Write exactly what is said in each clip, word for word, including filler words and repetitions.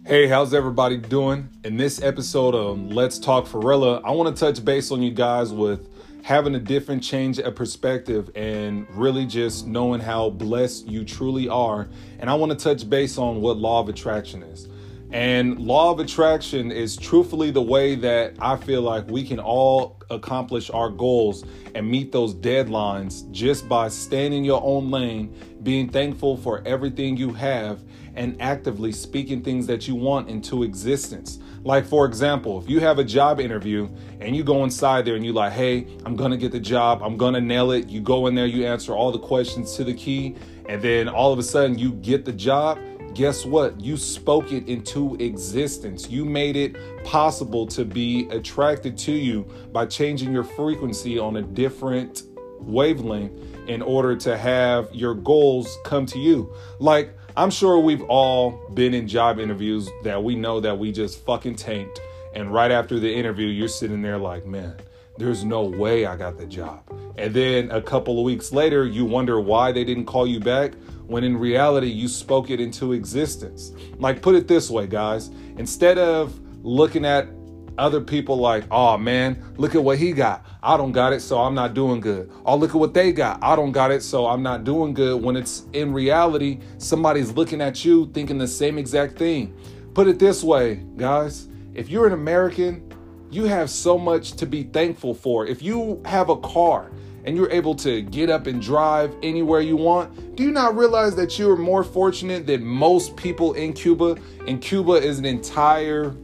Hey, how's everybody doing? In this episode of Let's Talk Farella, I want to touch base on you guys with having a different change of perspective and really just knowing how blessed you truly are. And I want to touch base on what law of attraction is. And law of attraction is truthfully the way that I feel like we can all accomplish our goals and meet those deadlines just by staying in your own lane, being thankful for everything you have, and actively speaking things that you want into existence. Like, for example, if you have a job interview and you go inside there and you're like, hey, I'm going to get the job. I'm going to nail it. You go in there, you answer all the questions to the key, and then all of a sudden you get the job. Guess what? You spoke it into existence. You made it possible to be attracted to you by changing your frequency on a different wavelength in order to have your goals come to you. Like, I'm sure we've all been in job interviews that we know that we just fucking tanked. And right after the interview, you're sitting there like, man, there's no way I got the job. And then a couple of weeks later, you wonder why they didn't call you back, when in reality, you spoke it into existence. Like, put it this way, guys. Instead of looking at other people like, oh man, look at what he got. I don't got it, so I'm not doing good. Oh, look at what they got. I don't got it, so I'm not doing good. When it's in reality, somebody's looking at you thinking the same exact thing. Put it this way, guys. If you're an American, you have so much to be thankful for. If you have a car and you're able to get up and drive anywhere you want, do you not realize that you're more fortunate than most people in Cuba? And Cuba is an entire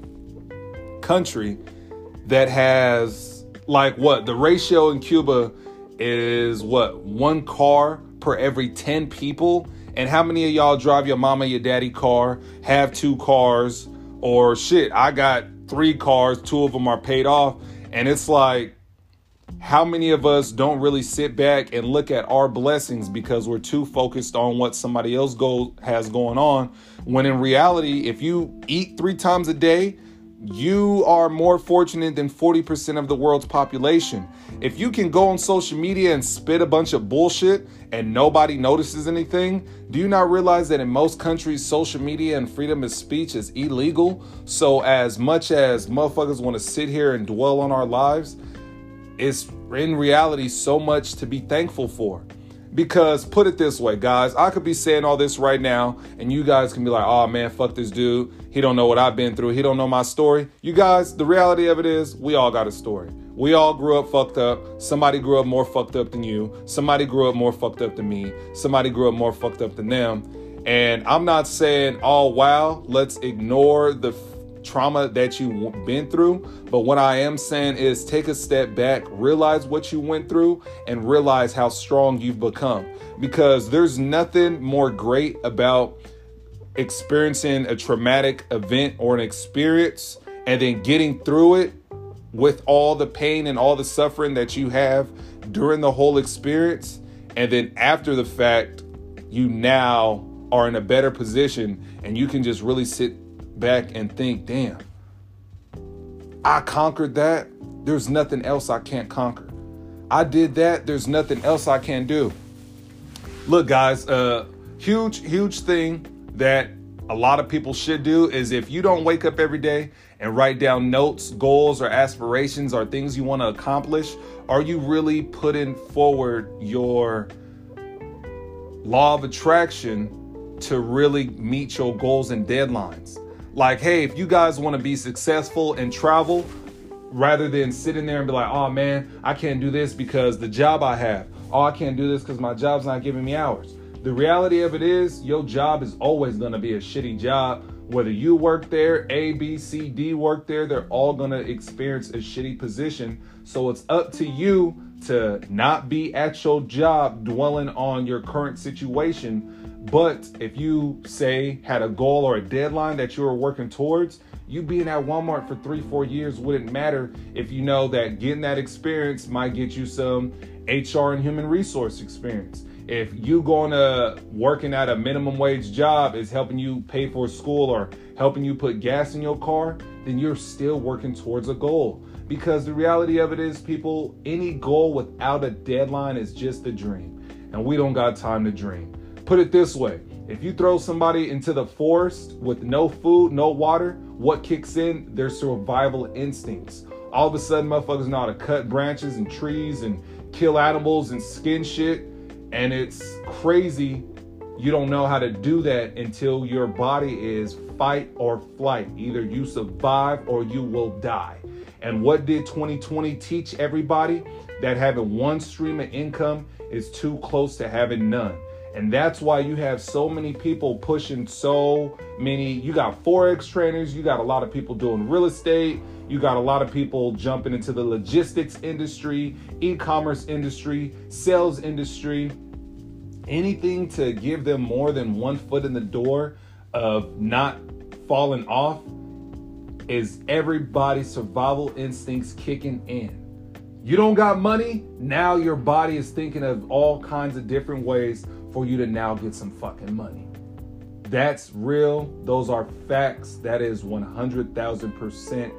country that has, like, what? The ratio in Cuba is what? One car per every ten people? And how many of y'all drive your mama, your daddy car, have two cars, or shit, I got three cars, two of them are paid off. And it's like, how many of us don't really sit back and look at our blessings because we're too focused on what somebody else go, has going on, when in reality, if you eat three times a day, you are more fortunate than forty percent of the world's population. If you can go on social media and spit a bunch of bullshit and nobody notices anything, do you not realize that in most countries, social media and freedom of speech is illegal? So as much as motherfuckers want to sit here and dwell on our lives, it's in reality so much to be thankful for. Because put it this way, guys, I could be saying all this right now and you guys can be like, oh man, fuck this dude. He don't know what I've been through. He don't know my story. You guys, the reality of it is we all got a story. We all grew up fucked up. Somebody grew up more fucked up than you. Somebody grew up more fucked up than me. Somebody grew up more fucked up than them. And I'm not saying, oh, wow, let's ignore the trauma that you've been through. But what I am saying is take a step back, realize what you went through, and realize how strong you've become. Because there's nothing more great about experiencing a traumatic event or an experience and then getting through it with all the pain and all the suffering that you have during the whole experience. And then after the fact, you now are in a better position and you can just really sit back and think, damn, I conquered that. There's nothing else I can't conquer. I did that. There's nothing else I can do. Look, guys, a uh, huge, huge thing that a lot of people should do is if you don't wake up every day and write down notes, goals, or aspirations or things you want to accomplish, are you really putting forward your law of attraction to really meet your goals and deadlines? Like, hey, if you guys want to be successful and travel, rather than sitting there and be like, oh man, I can't do this because the job I have. Oh, I can't do this because my job's not giving me hours. The reality of it is your job is always going to be a shitty job. Whether you work there, A, B, C, D work there, they're all going to experience a shitty position. So it's up to you to not be at your job dwelling on your current situation. But if you, say, had a goal or a deadline that you were working towards, you being at Walmart for three, four years wouldn't matter if you know that getting that experience might get you some H R and human resource experience. If you going to working at a minimum wage job is helping you pay for school or helping you put gas in your car, then you're still working towards a goal. Because the reality of it is, people, any goal without a deadline is just a dream. And we don't got time to dream. Put it this way. If you throw somebody into the forest with no food, no water, what kicks in? Their survival instincts. All of a sudden, motherfuckers know how to cut branches and trees and kill animals and skin shit. And it's crazy. You don't know how to do that until your body is fight or flight. Either you survive or you will die. And what did twenty twenty teach everybody? That having one stream of income is too close to having none. And that's why you have so many people pushing so many. You got Forex trainers. You got a lot of people doing real estate. You got a lot of people jumping into the logistics industry, e-commerce industry, sales industry. Anything to give them more than one foot in the door of not falling off is everybody's survival instincts kicking in. You don't got money, now your body is thinking of all kinds of different ways for you to now get some fucking money. That's real. Those are facts. That is one hundred thousand percent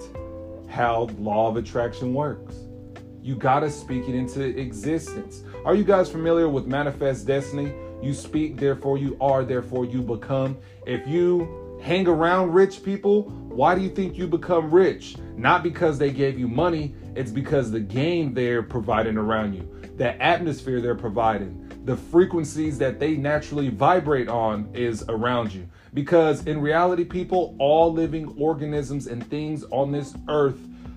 how law of attraction works. You gotta speak it into existence. Are you guys familiar with Manifest Destiny? You speak, therefore you are, therefore you become. If you hang around rich people, why do you think you become rich? Not because they gave you money, it's because the game they're providing around you, the atmosphere they're providing, the frequencies that they naturally vibrate on is around you. Because in reality, people, all living organisms and things on this earth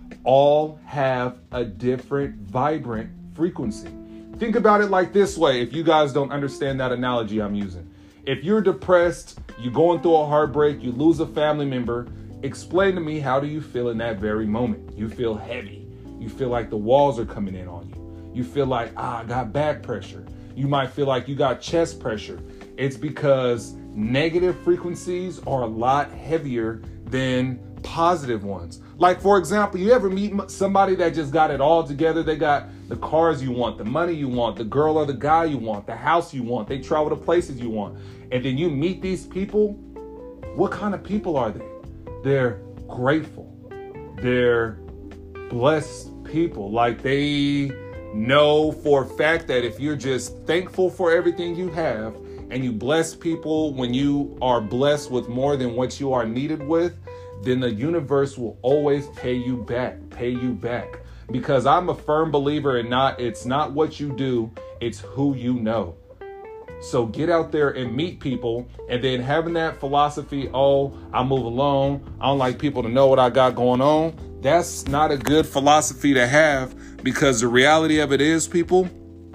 all have a different vibrant frequency. Think about it like this way, if you guys don't understand that analogy I'm using. If you're depressed, you're going through a heartbreak, you lose a family member, explain to me, how do you feel in that very moment? You feel heavy. You feel like the walls are coming in on you. You feel like, ah, I got back pressure. You might feel like you got chest pressure. It's because negative frequencies are a lot heavier than positive ones. Like, for example, you ever meet somebody that just got it all together? They got the cars you want, the money you want, the girl or the guy you want, the house you want. They travel to places you want. And then you meet these people. What kind of people are they? They're grateful. They're blessed people. Like, they know for a fact that if you're just thankful for everything you have and you bless people when you are blessed with more than what you are needed with, then the universe will always pay you back, pay you back. Because I'm a firm believer in not, it's not what you do, it's who you know. So get out there and meet people, and then having that philosophy, oh, I move alone, I don't like people to know what I got going on. That's not a good philosophy to have, because the reality of it is, people,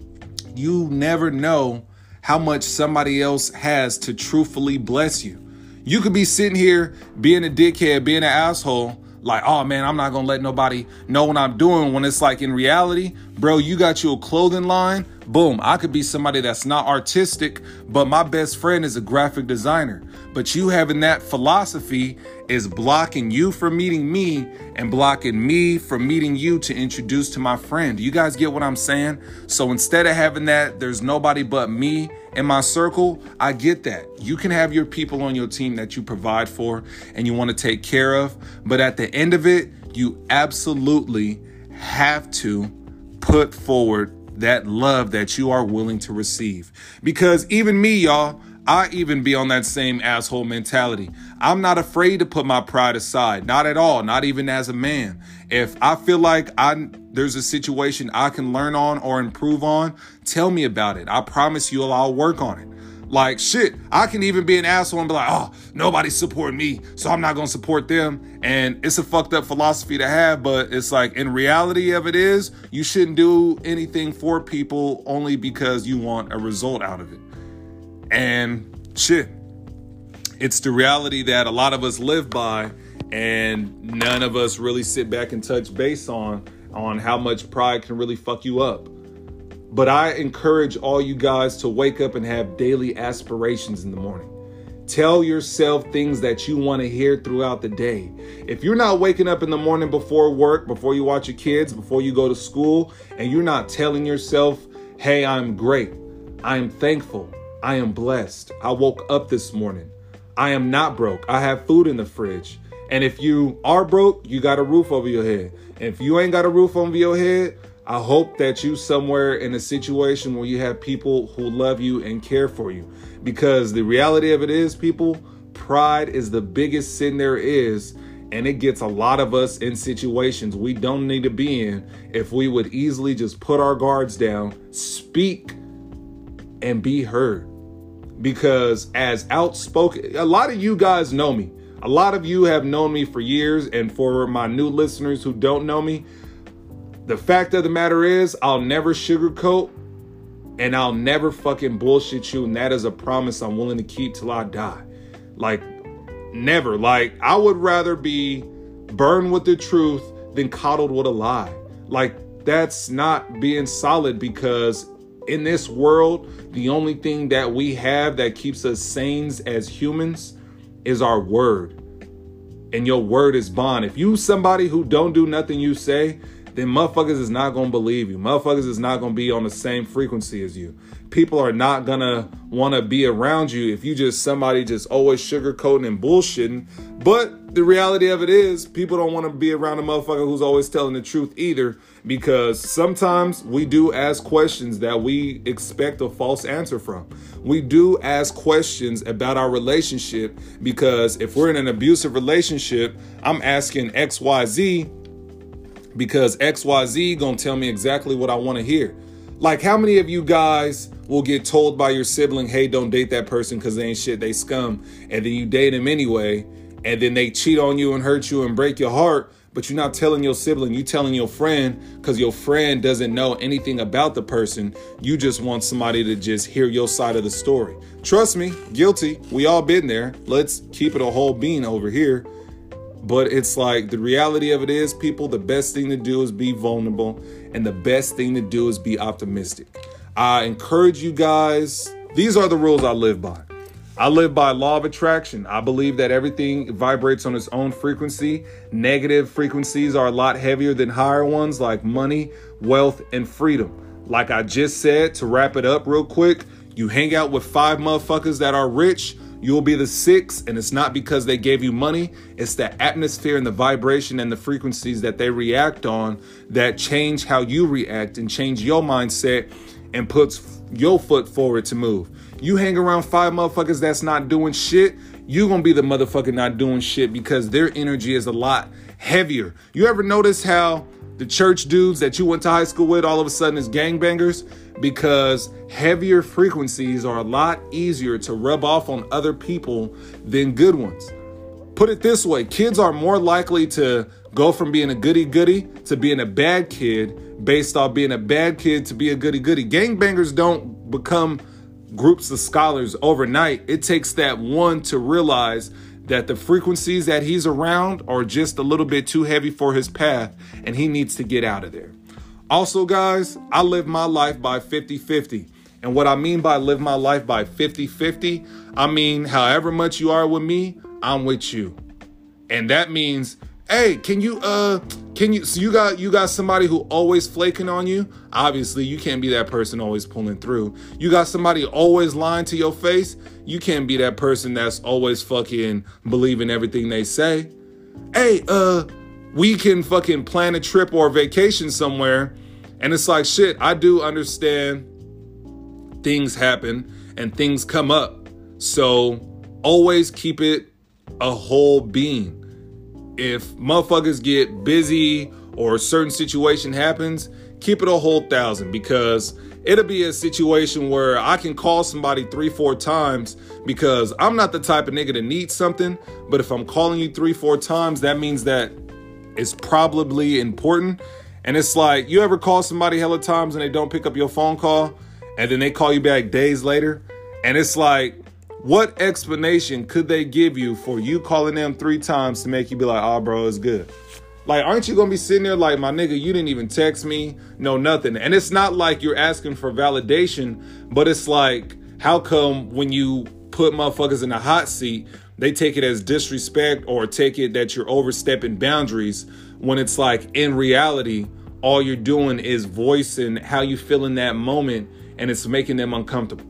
you never know how much somebody else has to truthfully bless you. You could be sitting here being a dickhead, being an asshole, like, oh man, I'm not going to let nobody know what I'm doing, when it's like, in reality, bro, you got you a clothing line. Boom. I could be somebody that's not artistic, but my best friend is a graphic designer. But you having that philosophy is blocking you from meeting me and blocking me from meeting you to introduce to my friend. Do you guys get what I'm saying? So instead of having that, there's nobody but me in my circle, I get that. You can have your people on your team that you provide for and you want to take care of. But at the end of it, you absolutely have to put forward that love that you are willing to receive. Because even me, y'all, I even be on that same asshole mentality. I'm not afraid to put my pride aside. Not at all. Not even as a man. If I feel like I there's a situation I can learn on or improve on, tell me about it. I promise you I'll work on it. Like, shit, I can even be an asshole and be like, oh, nobody support me, so I'm not going to support them. And it's a fucked up philosophy to have, but it's like, in reality of it is, you shouldn't do anything for people only because you want a result out of it. And shit, it's the reality that a lot of us live by, and none of us really sit back and touch base on, on how much pride can really fuck you up. But I encourage all you guys to wake up and have daily aspirations in the morning. Tell yourself things that you want to hear throughout the day. If you're not waking up in the morning before work, before you watch your kids, before you go to school, and you're not telling yourself, hey, I'm great, I am thankful, I am blessed, I woke up this morning, I am not broke, I have food in the fridge. And if you are broke, you got a roof over your head. And if you ain't got a roof over your head, I hope that you somewhere in a situation where you have people who love you and care for you, because the reality of it is, people, pride is the biggest sin there is. And it gets a lot of us in situations we don't need to be in if we would easily just put our guards down, speak, and be heard. Because as outspoken, a lot of you guys know me. A lot of you have known me for years. And for my new listeners who don't know me, the fact of the matter is, I'll never sugarcoat and I'll never fucking bullshit you. And that is a promise I'm willing to keep till I die. Like, never. Like, I would rather be burned with the truth than coddled with a lie. Like, that's not being solid, because in this world, the only thing that we have that keeps us sane as humans is our word. And your word is bond. If you somebody who don't do nothing you say, then motherfuckers is not going to believe you. Motherfuckers is not going to be on the same frequency as you. People are not going to want to be around you if you just somebody just always sugarcoating and bullshitting. But the reality of it is, people don't want to be around a motherfucker who's always telling the truth either, because sometimes we do ask questions that we expect a false answer from. We do ask questions about our relationship, because if we're in an abusive relationship, I'm asking X Y Z because X Y Z gonna tell me exactly what I want to hear. Like, how many of you guys will get told by your sibling, hey, don't date that person because they ain't shit, they scum, and then you date them anyway, and then they cheat on you and hurt you and break your heart, but you're not telling your sibling, you telling your friend, because your friend doesn't know anything about the person. You just want somebody to just hear your side of the story. Trust me, guilty. We all been there. Let's keep it a whole bean over here. But it's like, the reality of it is, people, the best thing to do is be vulnerable, and the best thing to do is be optimistic. I encourage you guys. These are the rules I live by. I live by law of attraction. I believe that everything vibrates on its own frequency. Negative frequencies are a lot heavier than higher ones, like money, wealth, and freedom. Like I just said, to wrap it up real quick, you hang out with five motherfuckers that are rich, you'll be the sixth, and it's not because they gave you money. It's the atmosphere and the vibration and the frequencies that they react on that change how you react and change your mindset and puts your foot forward to move. You hang around five motherfuckers that's not doing shit, you're going to be the motherfucker not doing shit, because their energy is a lot heavier. You ever notice how the church dudes that you went to high school with all of a sudden is gangbangers? Because heavier frequencies are a lot easier to rub off on other people than good ones. Put it this way, kids are more likely to go from being a goody-goody to being a bad kid based off being a bad kid to be a goody-goody. Gangbangers don't become groups of scholars overnight. It takes that one to realize that the frequencies that he's around are just a little bit too heavy for his path, and he needs to get out of there. Also, guys, I live my life by fifty-fifty. And what I mean by live my life by fifty-fifty, I mean, however much you are with me, I'm with you. And that means, hey, can you, uh, can you, so you got, you got somebody who always flaking on you. Obviously, you can't be that person always pulling through. You got somebody always lying to your face. You can't be that person that's always fucking believing everything they say. Hey, uh, we can fucking plan a trip or a vacation somewhere. And it's like, shit, I do understand things happen and things come up. So always keep it a whole being. If motherfuckers get busy or a certain situation happens, keep it a whole thousand, because it'll be a situation where I can call somebody three, four times, because I'm not the type of nigga to need something. But if I'm calling you three, four times, that means that it's probably important. And it's like, you ever call somebody hella times and they don't pick up your phone call, and then they call you back days later? And it's like, what explanation could they give you for you calling them three times to make you be like, oh, bro, it's good? Like, aren't you going to be sitting there like, my nigga, you didn't even text me, no nothing. And it's not like you're asking for validation, but it's like, how come when you put motherfuckers in a hot seat, they take it as disrespect or take it that you're overstepping boundaries, when it's like, in reality, all you're doing is voicing how you feel in that moment, and it's making them uncomfortable.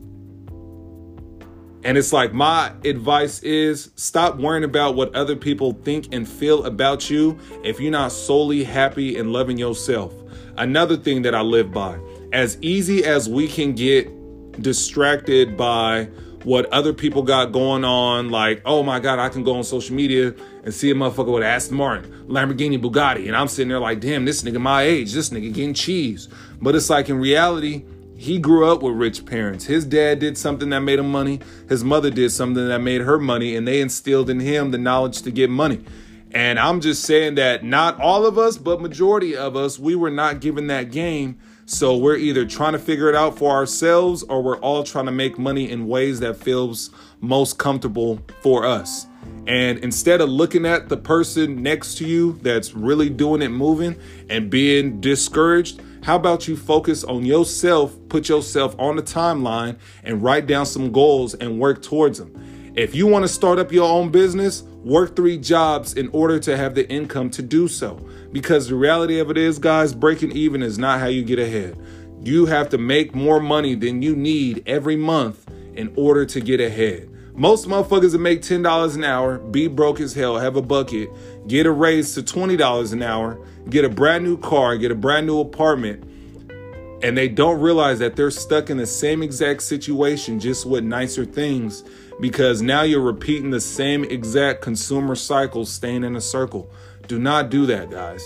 And it's like, my advice is, stop worrying about what other people think and feel about you if you're not solely happy and loving yourself. Another thing that I live by, as easy as we can get distracted by what other people got going on, like, oh my God, I can go on social media and see a motherfucker with Aston Martin, Lamborghini, Bugatti. And I'm sitting there like, damn, this nigga my age, this nigga getting cheese. But it's like, in reality, he grew up with rich parents. His dad did something that made him money. His mother did something that made her money. And they instilled in him the knowledge to get money. And I'm just saying that not all of us, but majority of us, we were not given that game. So we're either trying to figure it out for ourselves, or we're all trying to make money in ways that feels most comfortable for us. And instead of looking at the person next to you that's really doing it moving and being discouraged, how about you focus on yourself, put yourself on the timeline and write down some goals and work towards them. If you want to start up your own business, work three jobs in order to have the income to do so. Because the reality of it is, guys, breaking even is not how you get ahead. You have to make more money than you need every month in order to get ahead. Most motherfuckers that make ten dollars an hour, be broke as hell, have a bucket, get a raise to twenty dollars an hour, get a brand new car, get a brand new apartment, and they don't realize that they're stuck in the same exact situation, just with nicer things, because now you're repeating the same exact consumer cycle, staying in a circle. Do not do that, guys.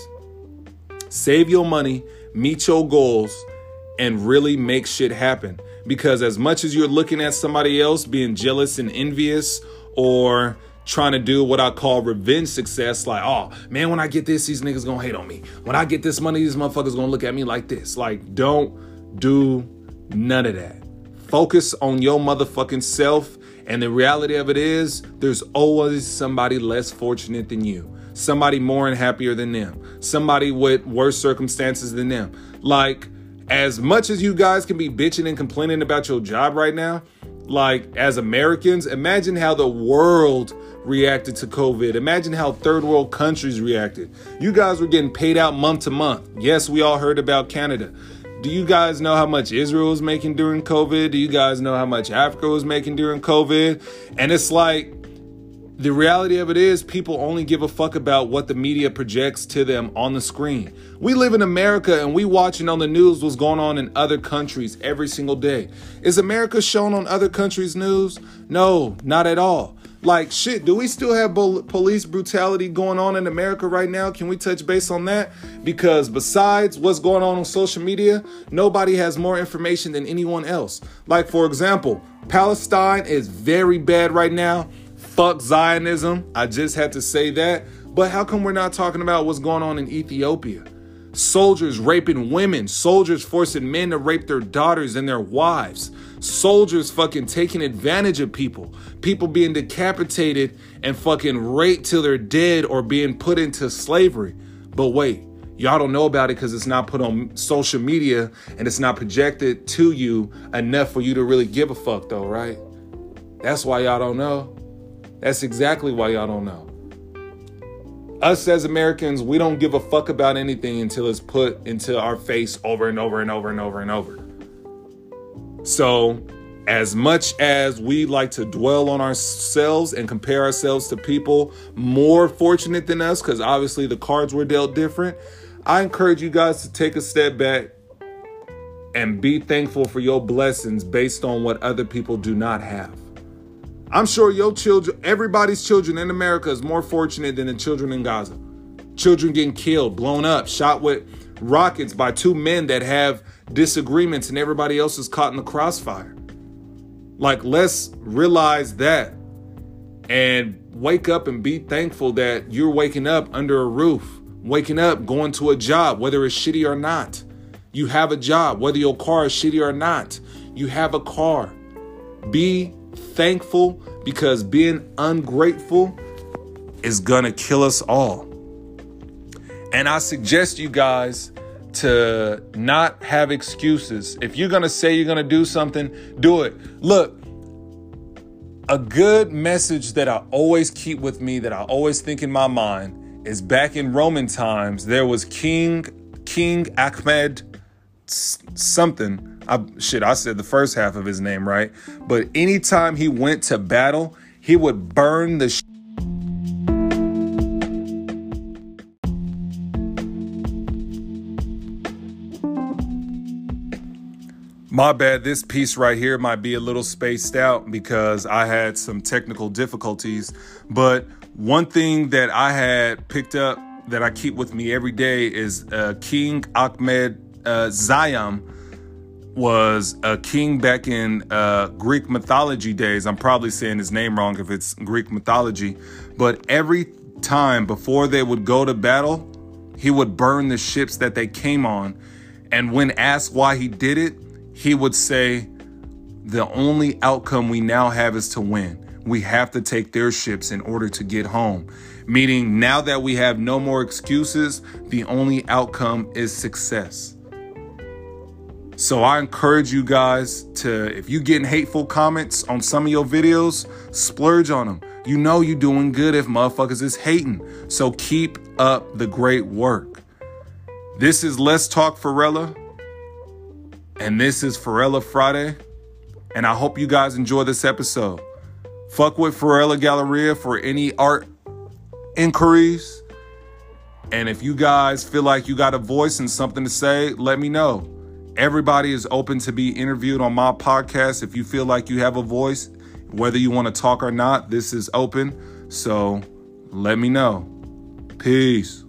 Save your money, meet your goals, and really make shit happen. Because as much as you're looking at somebody else being jealous and envious, or trying to do what I call revenge success, like, oh man, when I get this, these niggas gonna hate on me. When I get this money, these motherfuckers gonna look at me like this. Like, don't do none of that. Focus on your motherfucking self. And the reality of it is, there's always somebody less fortunate than you. Somebody more and happier than them. Somebody with worse circumstances than them. Like, as much as you guys can be bitching and complaining about your job right now, like, as Americans, imagine how the world reacted to COVID. Imagine how third world countries reacted. You guys were getting paid out month to month. Yes, we all heard about Canada. Do you guys know how much Israel was making during COVID? Do you guys know how much Africa was making during COVID? And it's like, the reality of it is, people only give a fuck about what the media projects to them on the screen. We live in America and we watching on the news what's going on in other countries every single day. Is America shown on other countries' news? No, not at all. Like, shit, do we still have bol- police brutality going on in America right now? Can we touch base on that? Because besides what's going on on social media, nobody has more information than anyone else. Like, for example, Palestine is very bad right now. Fuck Zionism. I just had to say that. But how come we're not talking about what's going on in Ethiopia? Soldiers raping women. Soldiers forcing men to rape their daughters and their wives. Soldiers fucking taking advantage of people. People being decapitated and fucking raped till they're dead or being put into slavery. But wait, y'all don't know about it because it's not put on social media and it's not projected to you enough for you to really give a fuck though, right? That's why y'all don't know. That's exactly why y'all don't know. Us as Americans, we don't give a fuck about anything until it's put into our face over and over and over and over and over. So, as much as we like to dwell on ourselves and compare ourselves to people more fortunate than us, because obviously the cards were dealt different, I encourage you guys to take a step back and be thankful for your blessings based on what other people do not have. I'm sure your children, everybody's children in America is more fortunate than the children in Gaza. Children getting killed, blown up, shot with rockets by two men that have disagreements and everybody else is caught in the crossfire. Like, let's realize that and wake up and be thankful that you're waking up under a roof, waking up, going to a job, whether it's shitty or not. You have a job, whether your car is shitty or not. You have a car. Be thankful, because being ungrateful is gonna kill us all. And I suggest you guys to not have excuses. If you're gonna say you're gonna do something, do it. Look, a good message that I always keep with me, that I always think in my mind, is back in Roman times, there was King King Ahmed something. I, shit, I said the first half of his name right. But anytime he went to battle, he would burn the sh- My bad, this piece right here might be a little spaced out because I had some technical difficulties. But one thing that I had picked up that I keep with me every day is uh, King Ahmed uh, Zayam was a king back in uh, Greek mythology days. I'm probably saying his name wrong if it's Greek mythology. But every time before they would go to battle, he would burn the ships that they came on. And when asked why he did it, he would say, the only outcome we now have is to win. We have to take their ships in order to get home. Meaning now that we have no more excuses, the only outcome is success. So I encourage you guys to, if you're getting hateful comments on some of your videos, splurge on them. You know you're doing good if motherfuckers is hating. So keep up the great work. This is Let's Talk Pharrella. And this is Pharrella Friday. And I hope you guys enjoy this episode. Fuck with Pharrella Galleria for any art inquiries. And if you guys feel like you got a voice and something to say, let me know. Everybody is open to be interviewed on my podcast. If you feel like you have a voice, whether you want to talk or not, this is open. So let me know. Peace.